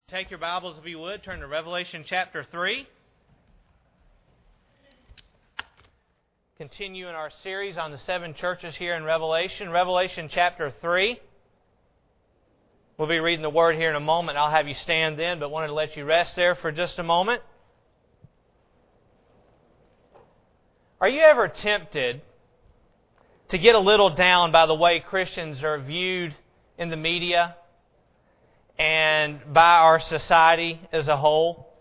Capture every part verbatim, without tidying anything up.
Take your Bibles, if you would, turn to Revelation chapter three. Continue in our series on the seven churches here in Revelation. Revelation chapter three. We'll be reading the Word here in a moment. I'll have you stand then, but wanted to let you rest there for just a moment. Are you ever tempted to get a little down by the way Christians are viewed in the media and by our society as a whole?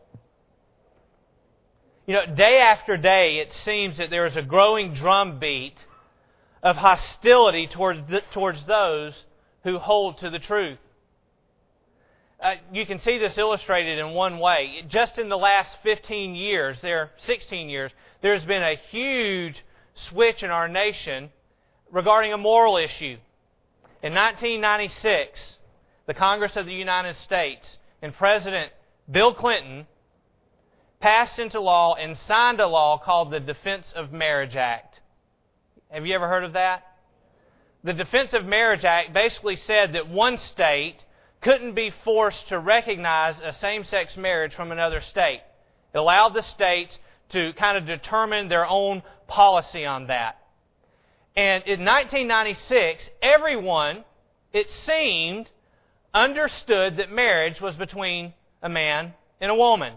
You know, day after day, it seems that there is a growing drumbeat of hostility towards the, towards those who hold to the truth. Uh, you can see this illustrated in one way. Just in the last fifteen years, there sixteen years, there's been a huge switch in our nation regarding a moral issue. In nineteen ninety-six, the Congress of the United States and President Bill Clinton passed into law and signed a law called the Defense of Marriage Act. Have you ever heard of that? The Defense of Marriage Act basically said that one state couldn't be forced to recognize a same-sex marriage from another state. It allowed the states to kind of determine their own policy on that. And in nineteen ninety-six, everyone, it seemed, understood that marriage was between a man and a woman.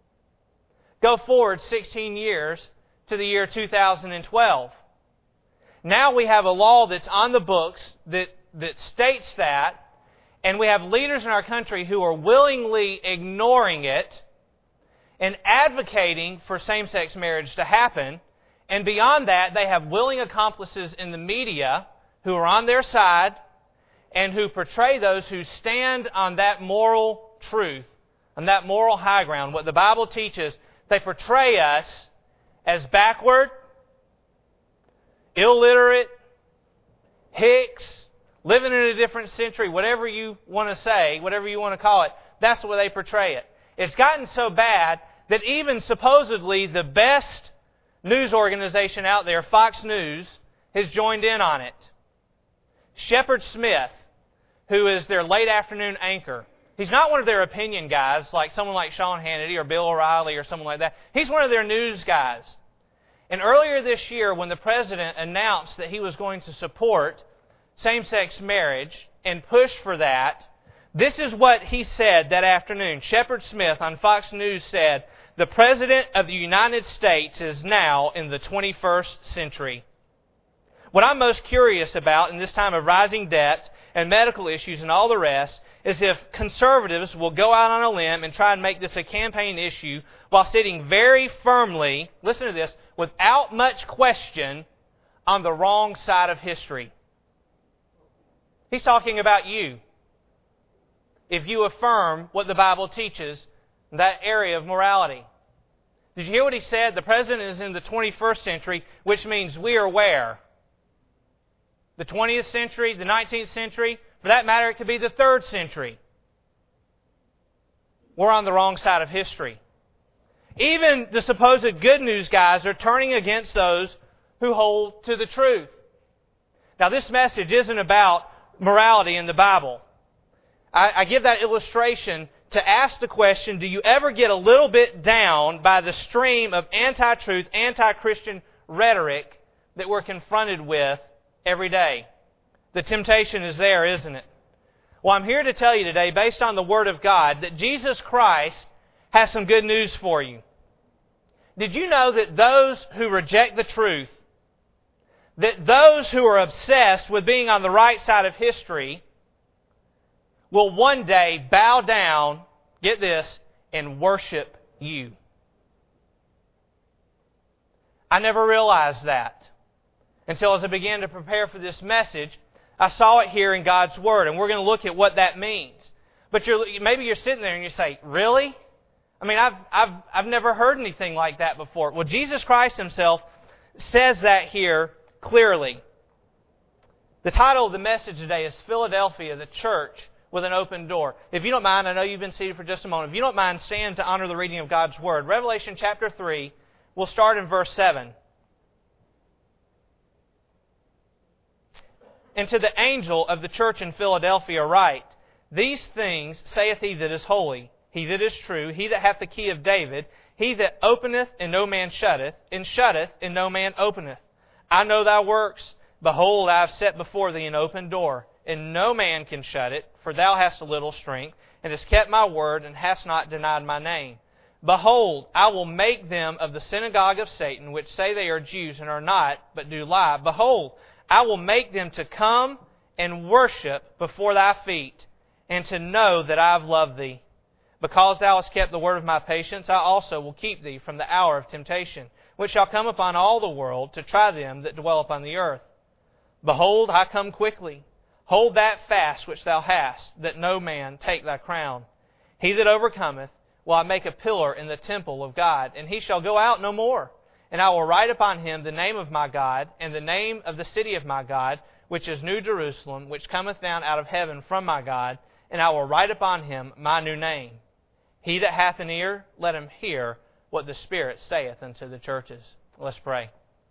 Go forward sixteen years to the year two thousand twelve. Now we have a law that's on the books that, that states that, and we have leaders in our country who are willingly ignoring it and advocating for same-sex marriage to happen. And beyond that, they have willing accomplices in the media who are on their side and who portray those who stand on that moral truth, on that moral high ground. What the Bible teaches, they portray us as backward, illiterate, hicks, living in a different century, whatever you want to say, whatever you want to call it. That's the way they portray it. It's gotten so bad that even supposedly the best news organization out there, Fox News, has joined in on it. Shepard Smith, who is their late afternoon anchor, he's not one of their opinion guys like someone like Sean Hannity or Bill O'Reilly or someone like that. He's one of their news guys. And earlier this year, when the President announced that he was going to support same-sex marriage and push for that, this is what he said that afternoon. Shepard Smith on Fox News said, "The President of the United States is now in the twenty-first century. What I'm most curious about in this time of rising debts and medical issues and all the rest is if conservatives will go out on a limb and try and make this a campaign issue while sitting very firmly, listen to this, without much question, on the wrong side of history." He's talking about you. If you affirm what the Bible teaches in that area of morality. Did you hear what he said? The President is in the twenty-first century, which means we are where? The twentieth century, the nineteenth century, for that matter, it could be the third century. We're on the wrong side of history. Even the supposed good news guys are turning against those who hold to the truth. Now, this message isn't about morality in the Bible. I, I give that illustration to ask the question, do you ever get a little bit down by the stream of anti-truth, anti-Christian rhetoric that we're confronted with every day? The temptation is there, isn't it? Well, I'm here to tell you today, based on the Word of God, that Jesus Christ has some good news for you. Did you know that those who reject the truth, that those who are obsessed with being on the right side of history, will one day bow down, get this, and worship you? I never realized that until as I began to prepare for this message, I saw it here in God's Word, and we're going to look at what that means. But you're, maybe you're sitting there and you say, really? I mean, I've, I've, I've never heard anything like that before. Well, Jesus Christ Himself says that here clearly. The title of the message today is Philadelphia, the Church with an Open Door. If you don't mind, I know you've been seated for just a moment. If you don't mind, stand to honor the reading of God's Word. Revelation chapter three, we'll start in verse seven. "And to the angel of the church in Philadelphia write, These things saith he that is holy, he that is true, he that hath the key of David, he that openeth and no man shutteth, and shutteth and no man openeth. I know thy works. Behold, I have set before thee an open door, and no man can shut it, for thou hast a little strength, and hast kept my word, and hast not denied my name. Behold, I will make them of the synagogue of Satan, which say they are Jews and are not, but do lie. Behold, I will make them to come and worship before thy feet, and to know that I have loved thee. Because thou hast kept the word of my patience, I also will keep thee from the hour of temptation, which shall come upon all the world to try them that dwell upon the earth. Behold, I come quickly. Hold that fast which thou hast, that no man take thy crown. He that overcometh will I make a pillar in the temple of God, and he shall go out no more. And I will write upon him the name of my God, and the name of the city of my God, which is New Jerusalem, which cometh down out of heaven from my God, and I will write upon him my new name. He that hath an ear, let him hear what the Spirit saith unto the churches. Let's pray.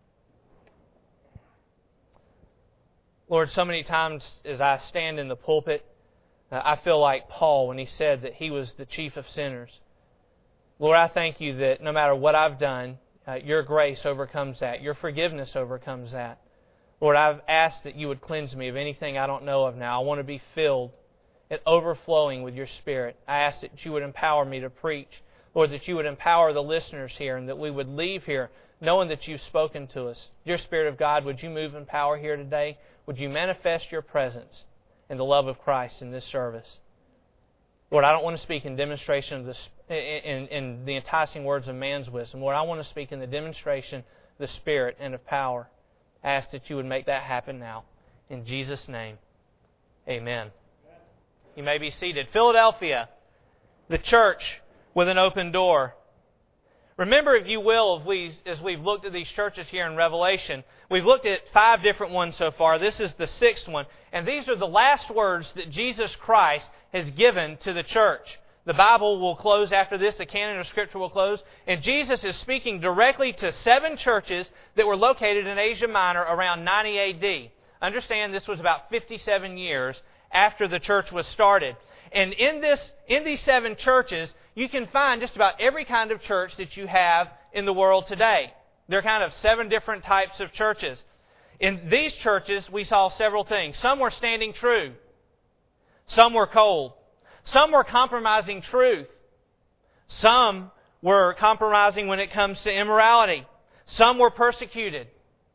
Lord, so many times as I stand in the pulpit, uh, I feel like Paul when he said that he was the chief of sinners. Lord, I thank you that no matter what I've done, uh, your grace overcomes that. Your forgiveness overcomes that. Lord, I've asked that you would cleanse me of anything I don't know of now. I want to be filled and overflowing with your Spirit. I ask that you would empower me to preach. Lord, that you would empower the listeners here and that we would leave here knowing that you've spoken to us. Dear Spirit of God, would you move in power here today? Would you manifest your presence and the love of Christ in this service? Lord, I don't want to speak in demonstration of this, in, in the enticing words of man's wisdom. Lord, I want to speak in the demonstration of the Spirit and of power. I ask that you would make that happen now. In Jesus' name, amen. You may be seated. Philadelphia, the church with an open door. Remember, if you will, if we, as we've looked at these churches here in Revelation, we've looked at five different ones so far. This is the sixth one. And these are the last words that Jesus Christ has given to the church. The Bible will close after this. The canon of Scripture will close. And Jesus is speaking directly to seven churches that were located in Asia Minor around ninety A D. Understand, this was about fifty-seven years after the church was started. And in this, in these seven churches, you can find just about every kind of church that you have in the world today. There are kind of seven different types of churches. In these churches, we saw several things. Some were standing true. Some were cold. Some were compromising truth. Some were compromising when it comes to immorality. Some were persecuted.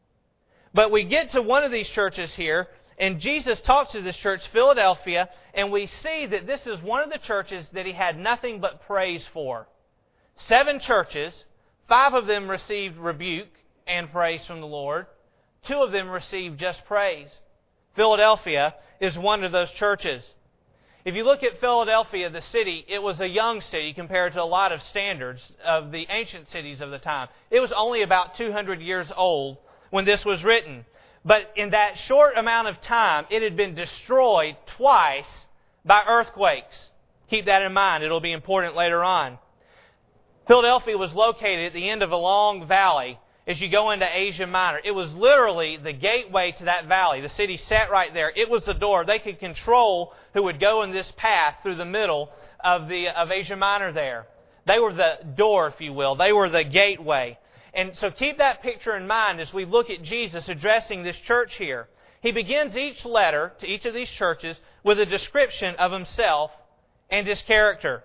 But we get to one of these churches here, and Jesus talks to this church, Philadelphia, and we see that this is one of the churches that he had nothing but praise for. Seven churches, five of them received rebuke and praise from the Lord. Two of them received just praise. Philadelphia is one of those churches. If you look at Philadelphia, the city, it was a young city compared to a lot of standards of the ancient cities of the time. It was only about two hundred years old when this was written. But in that short amount of time, it had been destroyed twice by earthquakes. Keep that in mind. It'll be important later on. Philadelphia was located at the end of a long valley as you go into Asia Minor. It was literally the gateway to that valley. The city sat right there. It was the door. They could control who would go in this path through the middle of, the, of Asia Minor there. They were the door, if you will. They were the gateway. And so keep that picture in mind as we look at Jesus addressing this church here. He begins each letter to each of these churches with a description of himself and his character.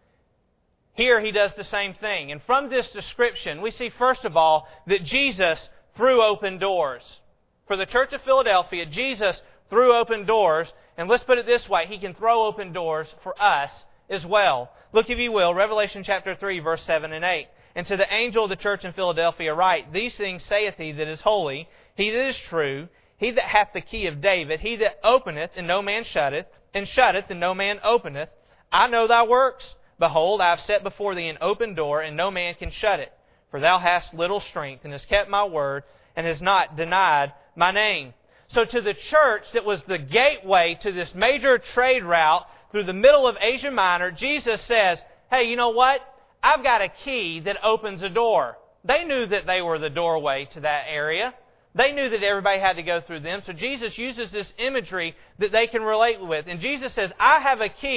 Here he does the same thing. And from this description, we see first of all that Jesus threw open doors. For the church of Philadelphia, Jesus threw open doors. And let's put it this way, he can throw open doors for us as well. Look, if you will, Revelation chapter three, verse seven and eight. And to the angel of the church in Philadelphia write, These things saith he that is holy, he that is true, he that hath the key of David, he that openeth, and no man shutteth, and shutteth, and no man openeth. I know thy works. Behold, I have set before thee an open door, and no man can shut it. For thou hast little strength, and hast kept my word, and hast not denied my name. So to the church that was the gateway to this major trade route through the middle of Asia Minor, Jesus says, hey, you know what? I've got a key that opens a door. They knew that they were the doorway to that area. They knew that everybody had to go through them. So Jesus uses this imagery that they can relate with. And Jesus says, I have a key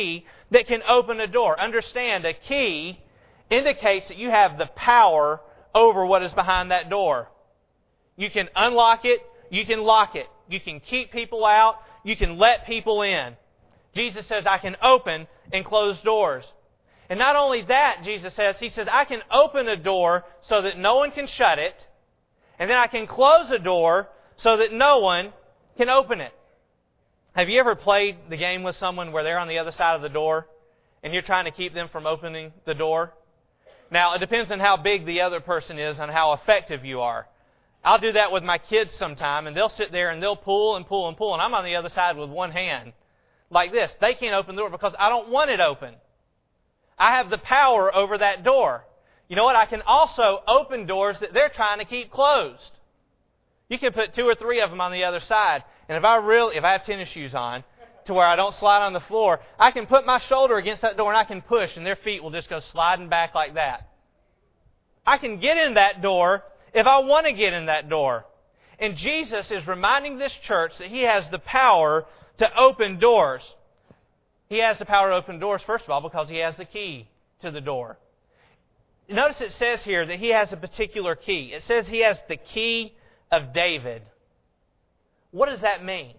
that can open a door. Understand, a key indicates that you have the power over what is behind that door. You can unlock it, you can lock it, you can keep people out, you can let people in. Jesus says, I can open and close doors. And not only that, Jesus says, He says, I can open a door so that no one can shut it, and then I can close a door so that no one can open it. Have you ever played the game with someone where they're on the other side of the door, and you're trying to keep them from opening the door? Now, it depends on how big the other person is and how effective you are. I'll do that with my kids sometime, and they'll sit there and they'll pull and pull and pull, and I'm on the other side with one hand, like this. They can't open the door because I don't want it open. I have the power over that door. You know what? I can also open doors that they're trying to keep closed. You can put two or three of them on the other side, and if I really, if I have tennis shoes on, to where I don't slide on the floor, I can put my shoulder against that door and I can push, and their feet will just go sliding back like that. I can get in that door if I want to get in that door. And Jesus is reminding this church that He has the power to open doors. He has the power to open doors, first of all, because He has the key to the door. Notice it says here that He has a particular key. It says He has the key of David. What does that mean?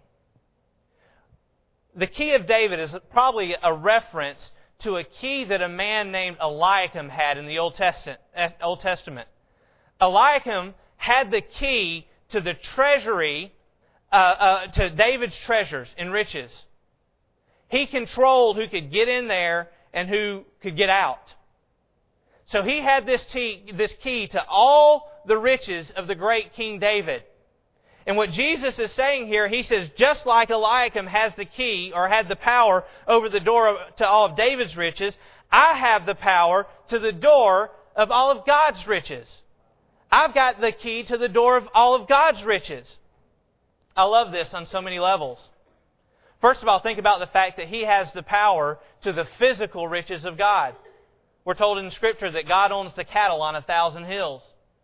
The key of David is probably a reference to a key that a man named Eliakim had in the Old Testament. Old Testament. Eliakim had the key to the treasury, uh, uh, to David's treasures and riches. He controlled who could get in there and who could get out. So he had this key, this key to all the riches of the great King David. And what Jesus is saying here, He says, just like Eliakim has the key or had the power over the door to all of David's riches, I have the power to the door of all of God's riches. I've got the key to the door of all of God's riches. I love this on so many levels. First of all, think about the fact that He has the power to the physical riches of God. We're told in Scripture that God owns the cattle on a thousand hills.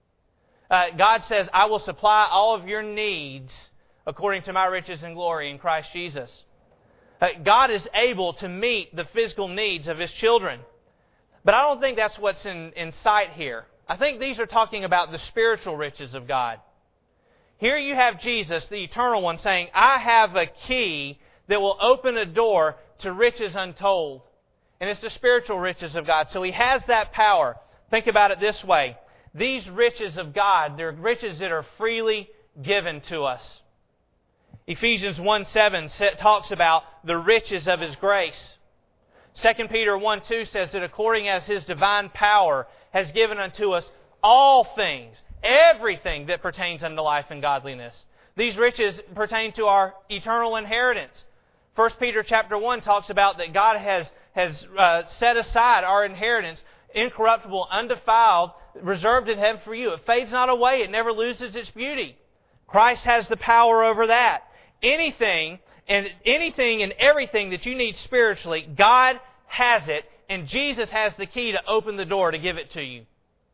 Uh, God says, I will supply all of your needs according to my riches and glory in Christ Jesus. Uh, God is able to meet the physical needs of His children. But I don't think that's what's in, in sight here. I think these are talking about the spiritual riches of God. Here you have Jesus, the Eternal One, saying, I have a key that will open a door to riches untold. And it's the spiritual riches of God. So He has that power. Think about it this way. These riches of God, they're riches that are freely given to us. Ephesians one seven talks about the riches of His grace. Second Peter one two says that according as His divine power has given unto us all things, everything that pertains unto life and godliness. These riches pertain to our eternal inheritance. First Peter chapter one talks about that God has, has uh, set aside our inheritance, incorruptible, undefiled, reserved in heaven for you. It fades not away. It never loses its beauty. Christ has the power over that. Anything and anything and everything that you need spiritually, God has it, and Jesus has the key to open the door to give it to you.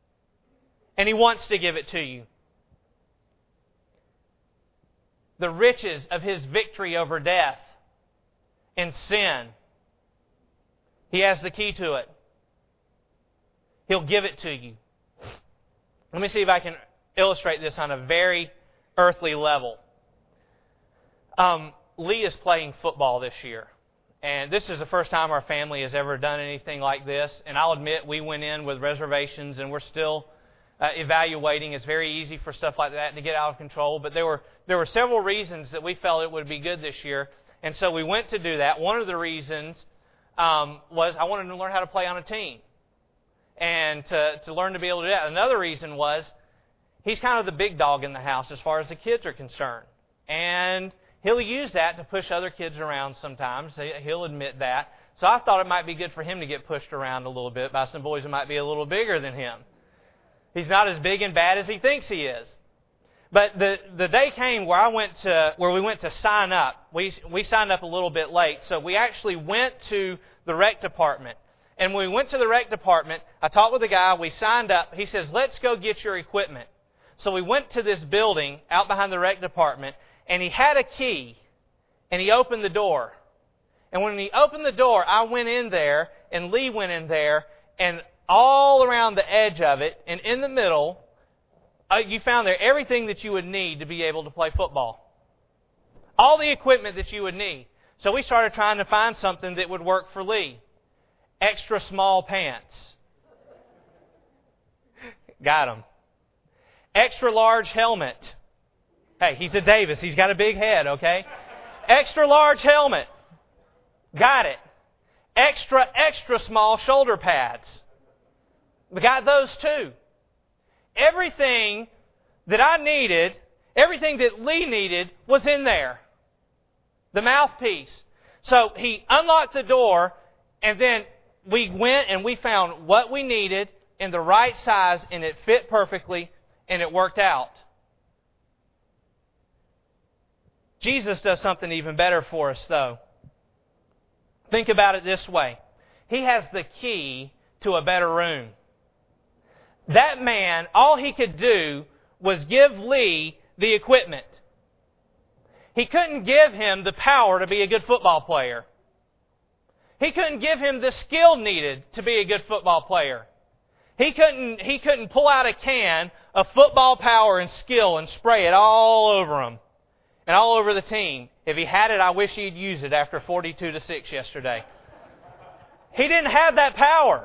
And He wants to give it to you. The riches of His victory over death and sin. He has the key to it. He'll give it to you. Let me see if I can illustrate this on a very earthly level. Um, Lee is playing football this year. And this is the first time our family has ever done anything like this. And I'll admit we went in with reservations and we're still uh, evaluating. It's very easy for stuff like that to get out of control. But there were there were several reasons that we felt it would be good this year. And so we went to do that. One of the reasons um, was I wanted to learn how to play on a team. And to, to learn to be able to do that. Another reason was he's kind of the big dog in the house as far as the kids are concerned. And he'll use that to push other kids around sometimes. He'll admit that. So I thought it might be good for him to get pushed around a little bit by some boys who might be a little bigger than him. He's not as big and bad as he thinks he is. But the, the day came where I went to where we went to sign up. We we signed up a little bit late, so we actually went to the rec department. And when we went to the rec department, I talked with the guy, we signed up. He says, let's go get your equipment. So we went to this building out behind the rec department, and he had a key, and he opened the door. And when he opened the door, I went in there, and Lee went in there, and all around the edge of it, and in the middle, uh, you found there everything that you would need to be able to play football. All the equipment that you would need. So we started trying to find something that would work for Lee. Extra small pants. Got him. Extra large helmet. Hey, he's a Davis. He's got a big head, okay? Extra large helmet. Got it. Extra, extra small shoulder pads. We got those too. Everything that I needed, everything that Lee needed was in there. The mouthpiece. So he unlocked the door, and then we went and we found what we needed in the right size, and it fit perfectly, and it worked out. Jesus does something even better for us, though. Think about it this way. He has the key to a better room. That man, all he could do was give Lee the equipment. He couldn't give him the power to be a good football player. He couldn't give him the skill needed to be a good football player. He couldn't, he couldn't pull out a can of football power and skill and spray it all over him and all over the team. If he had it, I wish he'd use it after forty-two to six yesterday. He didn't have that power.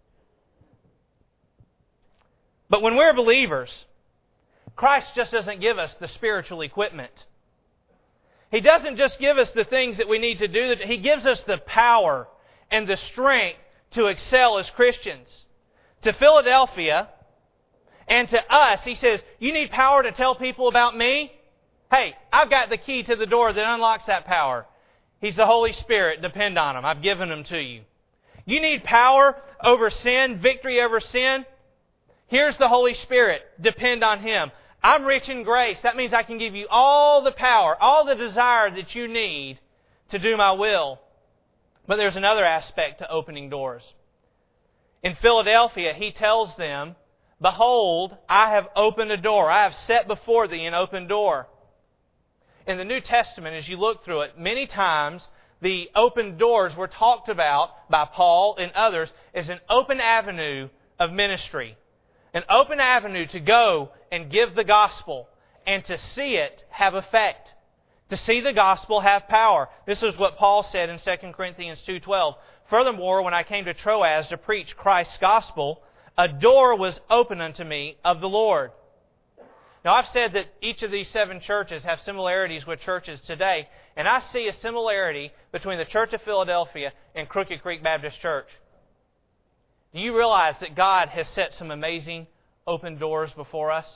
But when we're believers, Christ just doesn't give us the spiritual equipment. He doesn't just give us the things that we need to do. He gives us the power and the strength to excel as Christians. To Philadelphia and to us, He says, you need power to tell people about me? Hey, I've got the key to the door that unlocks that power. He's the Holy Spirit. Depend on Him. I've given Him to you. You need power over sin, victory over sin? Here's the Holy Spirit. Depend on Him. I'm rich in grace. That means I can give you all the power, all the desire that you need to do my will. But there's another aspect to opening doors. In Philadelphia, He tells them, behold, I have opened a door. I have set before thee an open door. In the New Testament, as you look through it, many times the open doors were talked about by Paul and others as an open avenue of ministry. An open avenue to go and give the gospel and to see it have effect. To see the gospel have power. This is what Paul said in Second Corinthians two twelve. Furthermore, when I came to Troas to preach Christ's gospel, a door was opened unto me of the Lord. Now, I've said that each of these seven churches have similarities with churches today, and I see a similarity between the Church of Philadelphia and Crooked Creek Baptist Church. Do you realize that God has set some amazing open doors before us?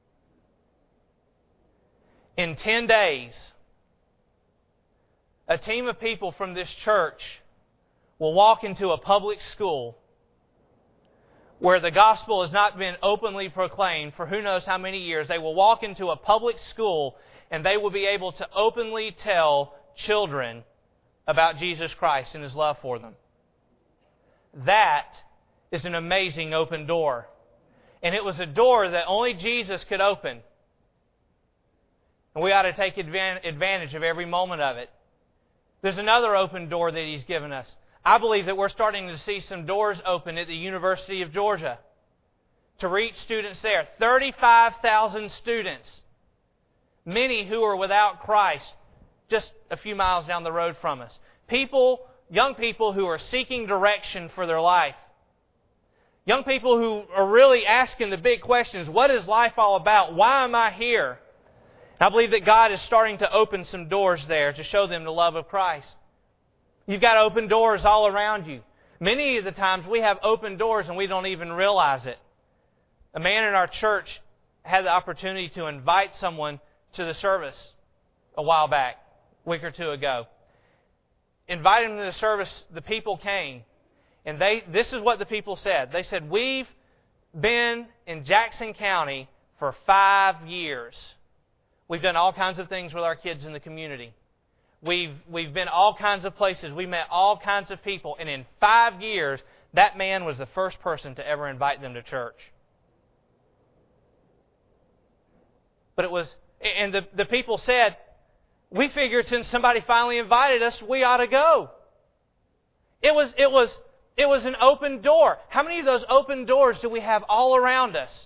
In ten days, a team of people from this church will walk into a public school where the gospel has not been openly proclaimed for who knows how many years. They will walk into a public school and they will be able to openly tell children about Jesus Christ and His love for them. That is an amazing open door. And it was a door that only Jesus could open. And we ought to take advantage of every moment of it. There's another open door that He's given us. I believe that we're starting to see some doors open at the University of Georgia to reach students there. thirty-five thousand students, many who are without Christ, just a few miles down the road from us. People, young people who are seeking direction for their life. Young people who are really asking the big questions. What is life all about? Why am I here? I believe that God is starting to open some doors there to show them the love of Christ. You've got open doors all around you. Many of the times we have open doors and we don't even realize it. A man in our church had the opportunity to invite someone to the service a while back, a week or two ago. Invited him to the service, the people came. And they, this is what the people said. They said, we've been in Jackson County for five years. We've done all kinds of things with our kids in the community. We've, we've been all kinds of places. We met all kinds of people. And in five years, that man was the first person to ever invite them to church. But it was, and the, the people said, we figured since somebody finally invited us, we ought to go. It was, it was, it was an open door. How many of those open doors do we have all around us?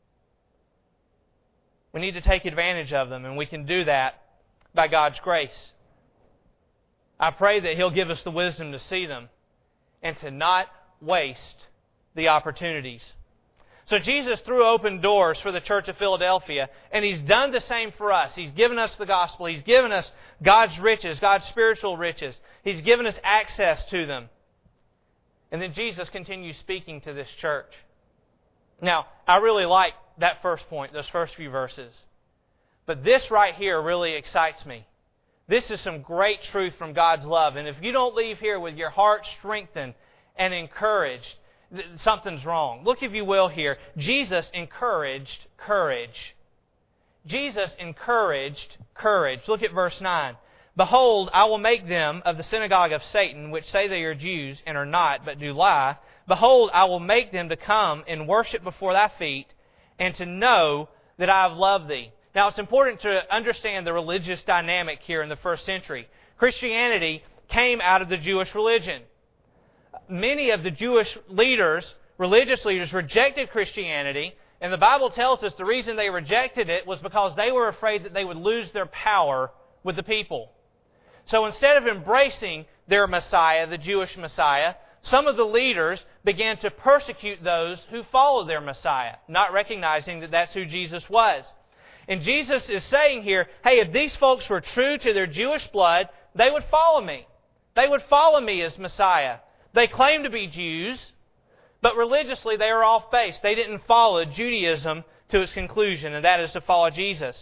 We need to take advantage of them, and we can do that by God's grace. I pray that He'll give us the wisdom to see them and to not waste the opportunities. So Jesus threw open doors for the church of Philadelphia, and He's done the same for us. He's given us the gospel. He's given us God's riches, God's spiritual riches. He's given us access to them. And then Jesus continues speaking to this church. Now, I really like that first point, those first few verses. But this right here really excites me. This is some great truth from God's love. And if you don't leave here with your heart strengthened and encouraged, something's wrong. Look, if you will, here. Jesus encouraged courage. Jesus encouraged courage. Look at verse nine. Behold, I will make them of the synagogue of Satan, which say they are Jews and are not, but do lie. Behold, I will make them to come and worship before thy feet, and to know that I have loved thee. Now, it's important to understand the religious dynamic here in the first century. Christianity came out of the Jewish religion. Many of the Jewish leaders, religious leaders, rejected Christianity, and the Bible tells us the reason they rejected it was because they were afraid that they would lose their power with the people. So instead of embracing their Messiah, the Jewish Messiah, some of the leaders began to persecute those who followed their Messiah, not recognizing that that's who Jesus was. And Jesus is saying here, hey, if these folks were true to their Jewish blood, they would follow me. They would follow me as Messiah. They claim to be Jews, but religiously they are off base. They didn't follow Judaism to its conclusion, and that is to follow Jesus.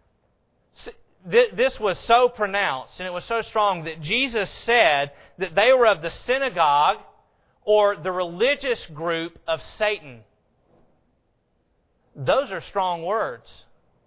This was so pronounced and it was so strong that Jesus said that they were of the synagogue or the religious group of Satan. Those are strong words.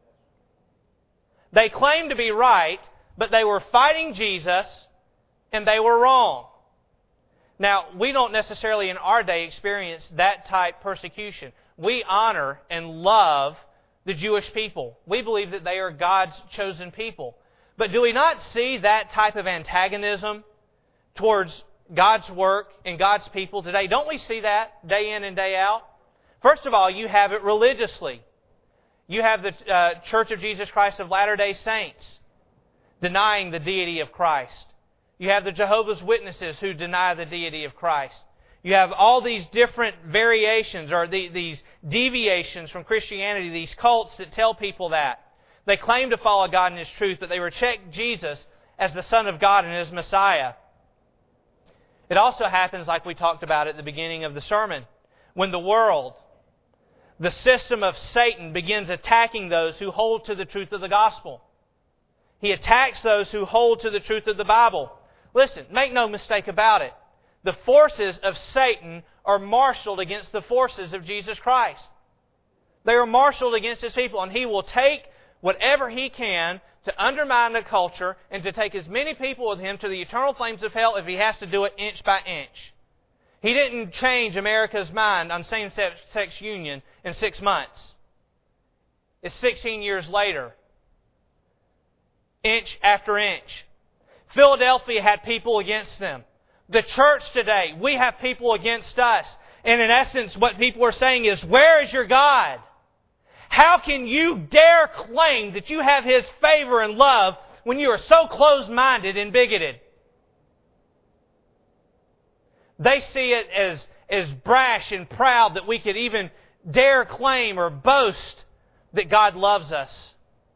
They claimed to be right, but they were fighting Jesus and they were wrong. Now, we don't necessarily in our day experience that type persecution. We honor and love the Jewish people. We believe that they are God's chosen people. But do we not see that type of antagonism towards God's work and God's people today? Don't we see that day in and day out? First of all, you have it religiously. You have the uh, Church of Jesus Christ of Latter-day Saints denying the deity of Christ. You have the Jehovah's Witnesses who deny the deity of Christ. You have all these different variations or the, these deviations from Christianity, these cults that tell people that. They claim to follow God in His truth, but they reject Jesus as the Son of God and as Messiah. It also happens like we talked about at the beginning of the sermon. When the world, the system of Satan begins attacking those who hold to the truth of the gospel. He attacks those who hold to the truth of the Bible. Listen, make no mistake about it. The forces of Satan are marshaled against the forces of Jesus Christ. They are marshaled against His people, and he will take whatever he can to undermine the culture and to take as many people with him to the eternal flames of hell if he has to do it inch by inch. He didn't change America's mind on same-sex union in six months. It's sixteen years later. Inch after inch. Philadelphia had people against them. The church today, we have people against us. And in essence, what people are saying is, where is your God? How can you dare claim that you have His favor and love when you are so closed-minded and bigoted? They see it as, as brash and proud that we could even dare claim or boast that God loves us.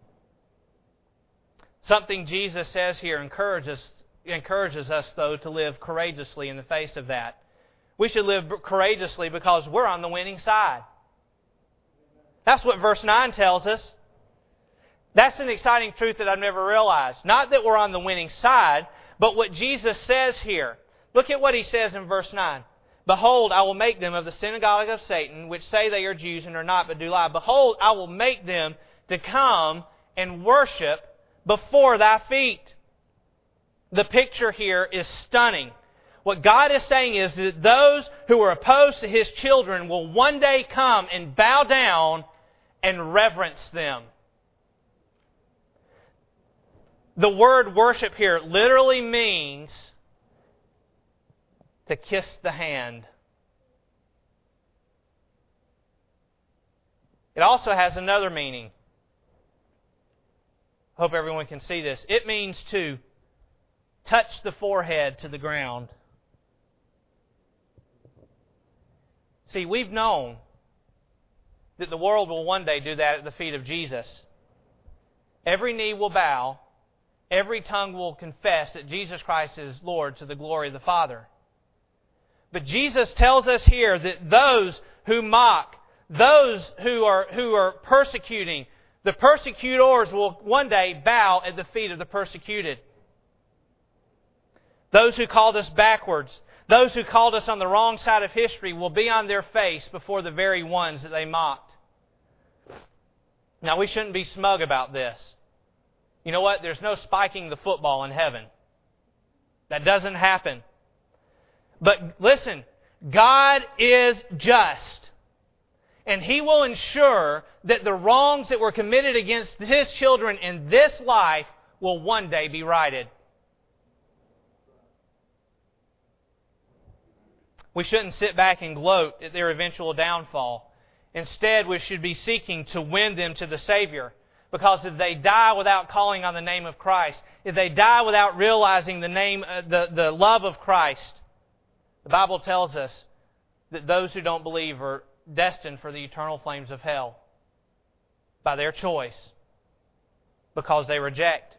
Something Jesus says here encourages, encourages us, though, to live courageously in the face of that. We should live courageously because we're on the winning side. That's what verse nine tells us. That's an exciting truth that I've never realized. Not that we're on the winning side, but what Jesus says here. Look at what He says in verse nine. Behold, I will make them of the synagogue of Satan, which say they are Jews and are not, but do lie. Behold, I will make them to come and worship before thy feet. The picture here is stunning. What God is saying is that those who are opposed to His children will one day come and bow down and reverence them. The word worship here literally means to kiss the hand. It also has another meaning. I hope everyone can see this. It means to touch the forehead to the ground. See, we've known that the world will one day do that at the feet of Jesus. Every knee will bow, every tongue will confess that Jesus Christ is Lord to the glory of the Father. But Jesus tells us here that those who mock, those who are who are persecuting, the persecutors will one day bow at the feet of the persecuted. Those who called us backwards, those who called us on the wrong side of history will be on their face before the very ones that they mocked. Now, we shouldn't be smug about this. You know what? There's no spiking the football in heaven. That doesn't happen. But listen, God is just. And He will ensure that the wrongs that were committed against His children in this life will one day be righted. We shouldn't sit back and gloat at their eventual downfall. Instead, we should be seeking to win them to the Savior. Because if they die without calling on the name of Christ, if they die without realizing the name, uh, the, the love of Christ, the Bible tells us that those who don't believe are destined for the eternal flames of hell by their choice, because they reject.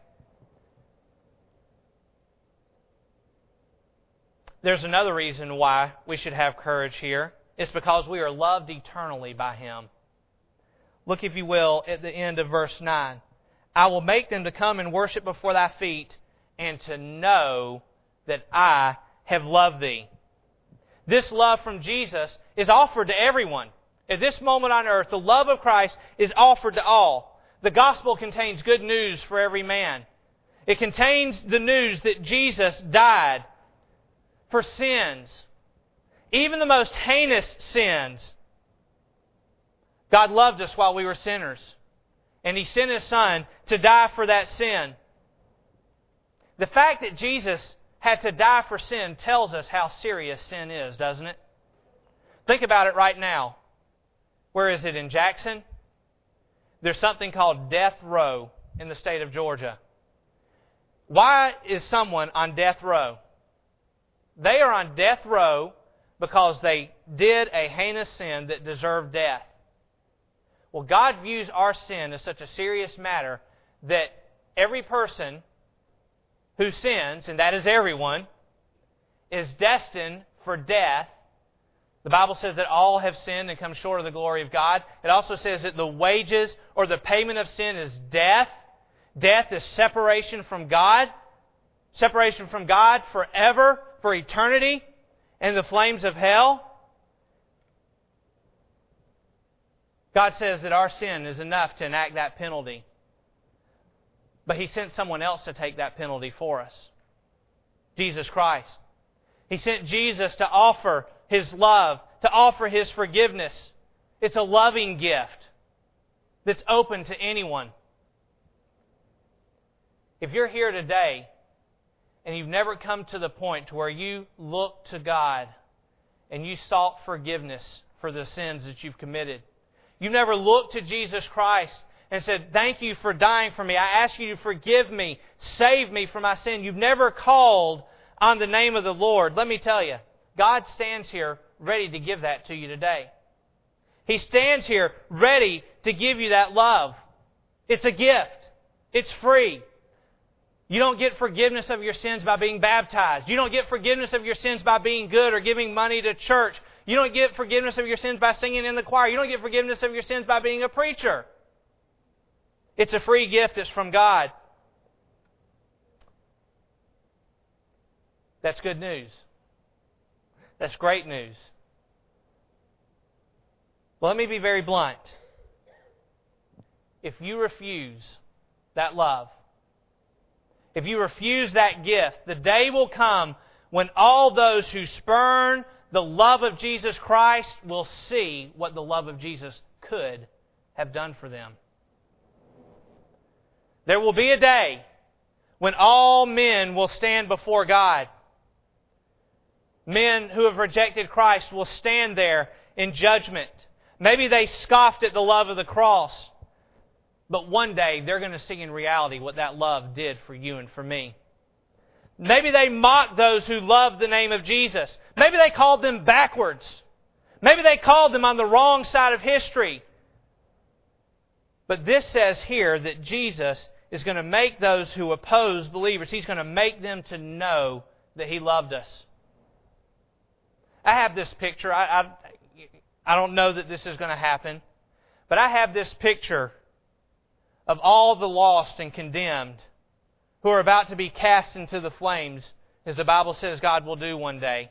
There's another reason why we should have courage here. It's because we are loved eternally by Him. Look, if you will, at the end of verse nine. I will make them to come and worship before Thy feet, and to know that I have loved Thee. This love from Jesus is offered to everyone. At this moment on earth, the love of Christ is offered to all. The gospel contains good news for every man. It contains the news that Jesus died for sins, even the most heinous sins. God loved us while we were sinners, and He sent His Son to die for that sin. The fact that Jesus had to die for sin tells us how serious sin is, doesn't it? Think about it right now. Where is it? In Jackson? There's something called death row in the state of Georgia. Why is someone on death row? They are on death row because they did a heinous sin that deserved death. Well, God views our sin as such a serious matter that every person who sins, and that is everyone, is destined for death. The Bible says that all have sinned and come short of the glory of God. It also says that the wages or the payment of sin is death. Death is separation from God. Separation from God forever, for eternity, and the flames of hell. God says that our sin is enough to enact that penalty. But He sent someone else to take that penalty for us. Jesus Christ. He sent Jesus to offer His love, to offer His forgiveness. It's a loving gift that's open to anyone. If you're here today and you've never come to the point to where you looked to God and you sought forgiveness for the sins that you've committed, you've never looked to Jesus Christ and said, thank you for dying for me. I ask you to forgive me, save me from my sin. You've never called on the name of the Lord. Let me tell you, God stands here ready to give that to you today. He stands here ready to give you that love. It's a gift. It's free. You don't get forgiveness of your sins by being baptized. You don't get forgiveness of your sins by being good or giving money to church. You don't get forgiveness of your sins by singing in the choir. You don't get forgiveness of your sins by being a preacher. It's a free gift that's from God. That's good news. That's great news. Well, let me be very blunt. If you refuse that love, if you refuse that gift, the day will come when all those who spurn the love of Jesus Christ will see what the love of Jesus could have done for them. There will be a day when all men will stand before God. Men who have rejected Christ will stand there in judgment. Maybe they scoffed at the love of the cross, but one day they're going to see in reality what that love did for you and for me. Maybe they mocked those who loved the name of Jesus. Maybe they called them backwards. Maybe they called them on the wrong side of history. But this says here that Jesus is going to make those who oppose believers, He's going to make them to know that He loved us. I have this picture. I, I, I don't know that this is going to happen, but I have this picture of all the lost and condemned who are about to be cast into the flames, as the Bible says God will do one day.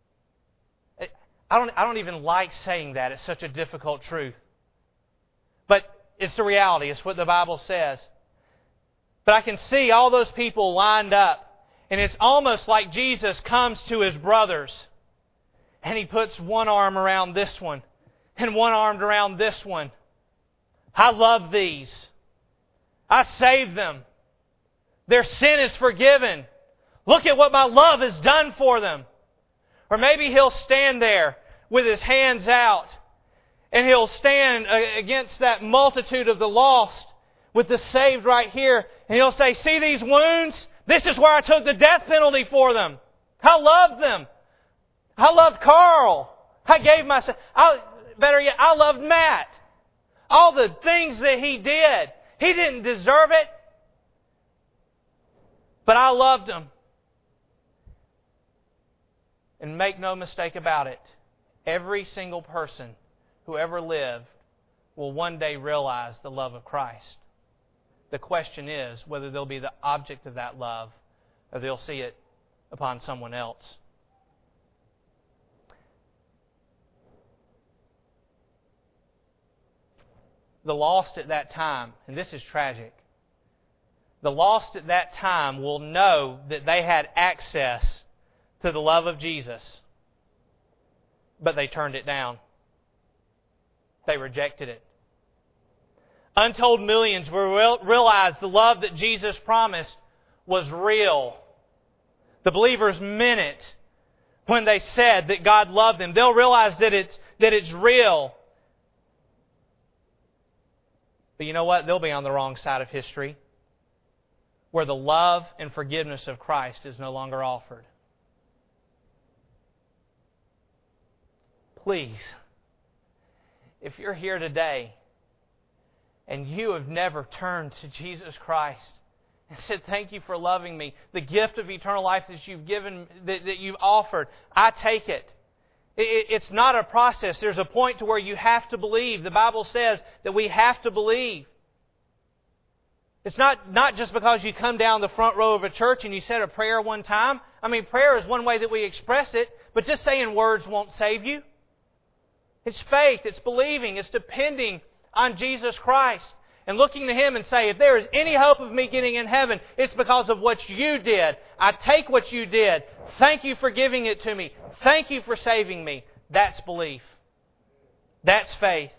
I don't, I don't even like saying that. It's such a difficult truth. But it's the reality. It's what the Bible says. But I can see all those people lined up, and it's almost like Jesus comes to His brothers, and He puts one arm around this one, and one arm around this one. I love these. I saved them. Their sin is forgiven. Look at what my love has done for them. Or maybe He'll stand there with His hands out, and He'll stand against that multitude of the lost with the saved right here, and He'll say, see these wounds? This is where I took the death penalty for them. I loved them. I loved Carl. I gave myself. I, better yet, I loved Matt. All the things that he did. He didn't deserve it, but I loved him. And make no mistake about it, every single person who ever lived will one day realize the love of Christ. The question is whether they'll be the object of that love or they'll see it upon someone else. The lost at that time, and this is tragic, the lost at that time will know that they had access to the love of Jesus, but they turned it down. They rejected it. Untold millions will realize the love that Jesus promised was real. The believers meant it when they said that God loved them. They'll realize that it's, that it's real. But you know what? They'll be on the wrong side of history, where the love and forgiveness of Christ is no longer offered. Please, if you're here today and you have never turned to Jesus Christ and said, thank you for loving me, the gift of eternal life that you've given, that, that you've offered, I take it. it. It's not a process. There's a point to where you have to believe. The Bible says that we have to believe. It's not, not just because you come down the front row of a church and you said a prayer one time. I mean, prayer is one way that we express it, but just saying words won't save you. It's faith, it's believing, it's depending on Jesus Christ and looking to Him and say, if there is any hope of me getting in heaven, it's because of what you did. I take what you did. Thank you for giving it to me. Thank you for saving me. That's belief. That's faith.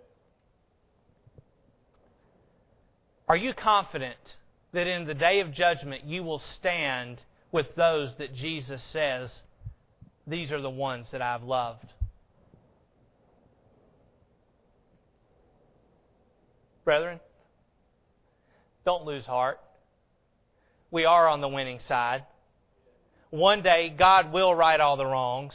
Are you confident that in the day of judgment you will stand with those that Jesus says, these are the ones that I've loved? Brethren, don't lose heart. We are on the winning side. One day, God will right all the wrongs.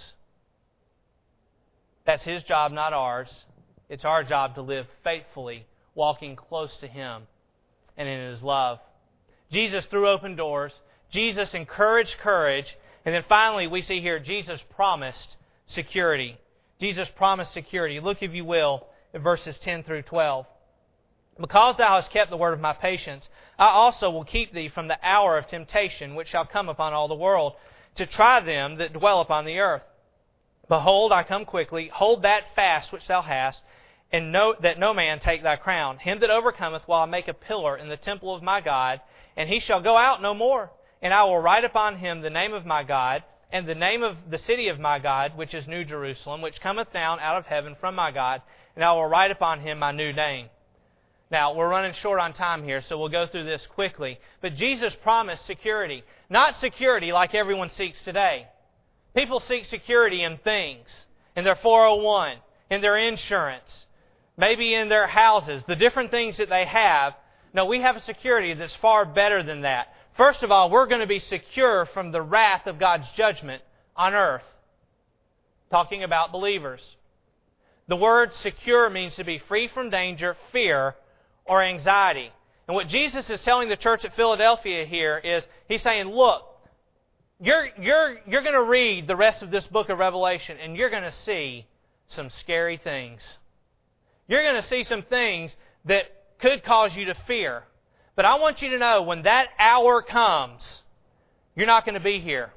That's His job, not ours. It's our job to live faithfully, walking close to Him and in His love. Jesus threw open doors. Jesus encouraged courage. And then finally, we see here, Jesus promised security. Jesus promised security. Look, if you will, at verses ten through twelve. Because thou hast kept the word of my patience, I also will keep thee from the hour of temptation which shall come upon all the world, to try them that dwell upon the earth. Behold, I come quickly. Hold that fast which thou hast, and note that no man take thy crown. Him that overcometh will I make a pillar in the temple of my God, and he shall go out no more. And I will write upon him the name of my God, and the name of the city of my God, which is New Jerusalem, which cometh down out of heaven from my God, and I will write upon him my new name. Now, we're running short on time here, so we'll go through this quickly. But Jesus promised security. Not security like everyone seeks today. People seek security in things, in their four oh one, in their insurance, maybe in their houses, the different things that they have. No, we have a security that's far better than that. First of all, we're going to be secure from the wrath of God's judgment on earth. Talking about believers. The word secure means to be free from danger, fear, or anxiety. And what Jesus is telling the church at Philadelphia here is, He's saying, look, you're, you're, you're going to read the rest of this book of Revelation and you're going to see some scary things. You're going to see some things that could cause you to fear. But I want you to know, when that hour comes, you're not going to be here.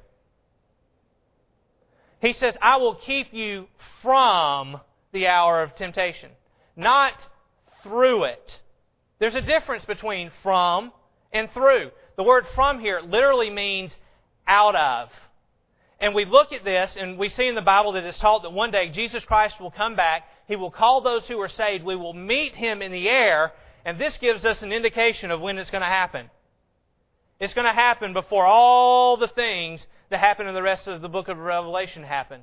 He says, I will keep you from the hour of temptation, not through it. There's a difference between from and through. The word from here literally means out of. And we look at this and we see in the Bible that it's taught that one day Jesus Christ will come back. He will call those who are saved. We will meet Him in the air. And this gives us an indication of when it's going to happen. It's going to happen before all the things that happen in the rest of the book of Revelation happen.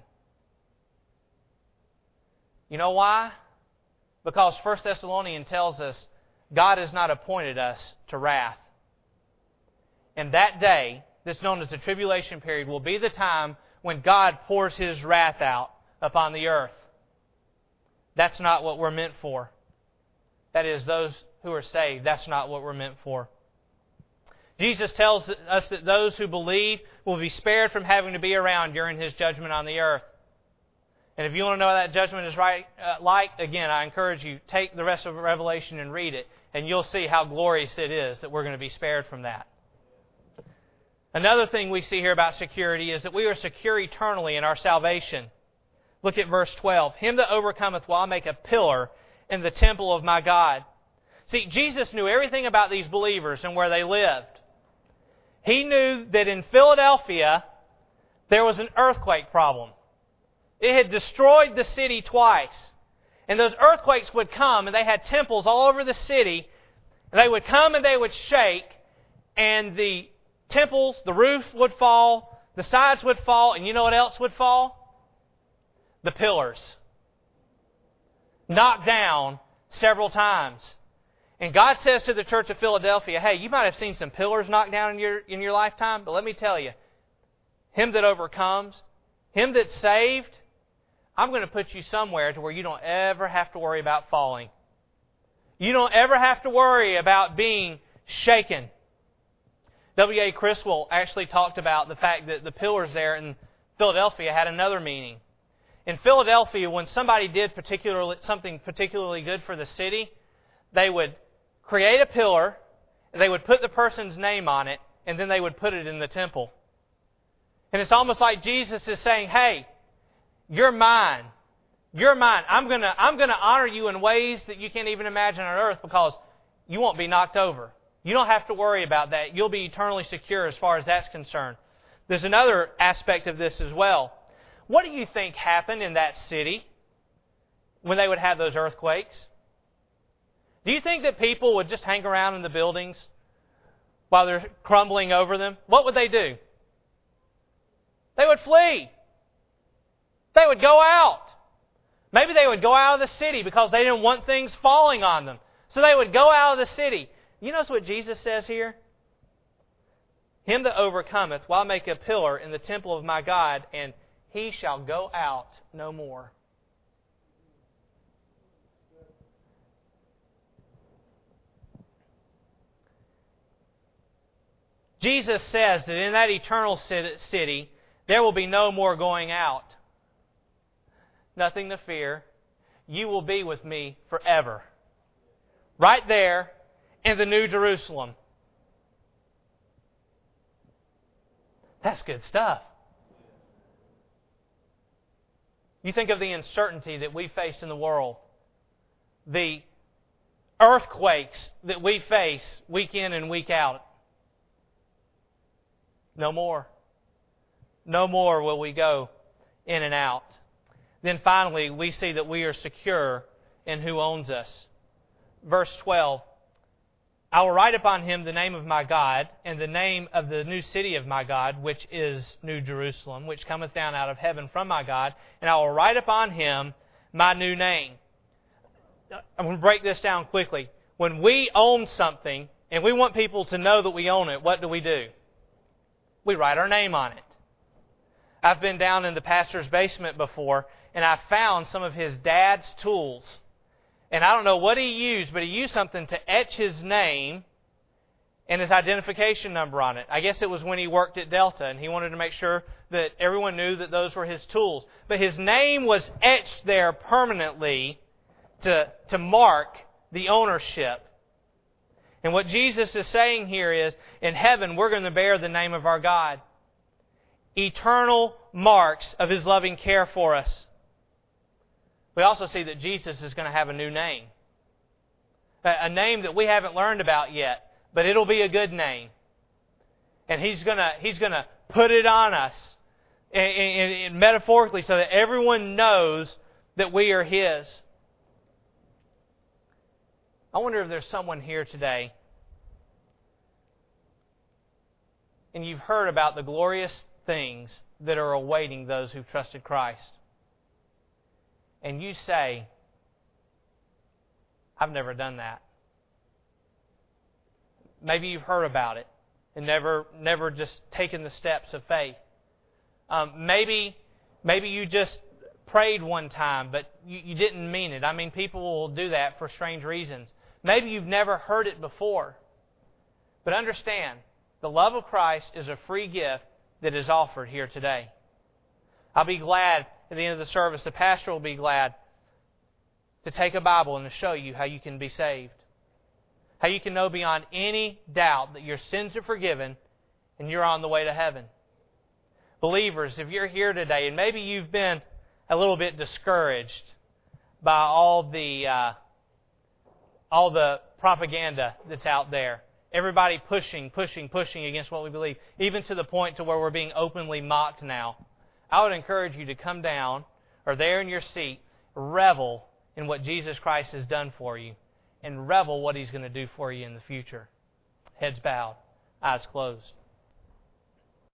You know why? Because First Thessalonians tells us God has not appointed us to wrath. And that day, that's known as the tribulation period, will be the time when God pours His wrath out upon the earth. That's not what we're meant for. That is, those who are saved, that's not what we're meant for. Jesus tells us that those who believe will be spared from having to be around during His judgment on the earth. And if you want to know what that judgment is right, uh, like, again, I encourage you, take the rest of Revelation and read it, and you'll see how glorious it is that we're going to be spared from that. Another thing we see here about security is that we are secure eternally in our salvation. Look at verse twelve. Him that overcometh will I make a pillar in the temple of my God. See, Jesus knew everything about these believers and where they lived. He knew that in Philadelphia there was an earthquake problem. It had destroyed the city twice. And those earthquakes would come, and they had temples all over the city. And they would come and they would shake, and the temples, the roof would fall, the sides would fall, and you know what else would fall? The pillars. Knocked down several times. And God says to the church of Philadelphia, hey, you might have seen some pillars knocked down in your, in your lifetime, but let me tell you, him that overcomes, him that's saved, I'm going to put you somewhere to where you don't ever have to worry about falling. You don't ever have to worry about being shaken. W A Criswell actually talked about the fact that the pillars there in Philadelphia had another meaning. In Philadelphia, when somebody did particularly something particularly good for the city, they would create a pillar, they would put the person's name on it, and then they would put it in the temple. And it's almost like Jesus is saying, hey, you're mine. You're mine. I'm going to I'm going to honor you in ways that you can't even imagine on earth, because you won't be knocked over. You don't have to worry about that. You'll be eternally secure as far as that's concerned. There's another aspect of this as well. What do you think happened in that city when they would have those earthquakes? Do you think that people would just hang around in the buildings while they're crumbling over them? What would they do? They would flee. They would go out. Maybe they would go out of the city because they didn't want things falling on them. So they would go out of the city. You notice what Jesus says here? Him that overcometh will I make a pillar in the temple of my God, and he shall go out no more. Jesus says that in that eternal city, there will be no more going out. Nothing to fear. You will be with me forever. Right there in the New Jerusalem. That's good stuff. You think of the uncertainty that we face in the world. The earthquakes that we face week in and week out. No more. No more will we go in and out. Then finally, we see that we are secure in who owns us. verse twelve, I will write upon him the name of my God, and the name of the new city of my God, which is New Jerusalem, which cometh down out of heaven from my God, and I will write upon him my new name. I'm going to break this down quickly. When we own something, and we want people to know that we own it, what do we do? We write our name on it. I've been down in the pastor's basement before, and I found some of his dad's tools. And I don't know what he used, but he used something to etch his name and his identification number on it. I guess it was when he worked at Delta, and he wanted to make sure that everyone knew that those were his tools. But his name was etched there permanently to, to mark the ownership. And what Jesus is saying here is, in heaven, we're going to bear the name of our God. Eternal marks of His loving care for us. We also see that Jesus is going to have a new name. A name that we haven't learned about yet, but it'll be a good name. And He's going to, He's going to put it on us, in, in, in metaphorically, so that everyone knows that we are His. I wonder if there's someone here today, and you've heard about the glorious things that are awaiting those who've trusted Christ. And you say, I've never done that. Maybe you've heard about it and never never just taken the steps of faith. Um, maybe maybe you just prayed one time, but you, you didn't mean it. I mean, people will do that for strange reasons. Maybe you've never heard it before. But understand, the love of Christ is a free gift that is offered here today. I'll be glad at the end of the service, the pastor will be glad to take a Bible and to show you how you can be saved. How you can know beyond any doubt that your sins are forgiven and you're on the way to heaven. Believers, if you're here today and maybe you've been a little bit discouraged by all the uh, all the propaganda that's out there, everybody pushing, pushing, pushing against what we believe, even to the point to where we're being openly mocked now, I would encourage you to come down, or there in your seat, revel in what Jesus Christ has done for you, and revel what He's going to do for you in the future. Heads bowed, eyes closed.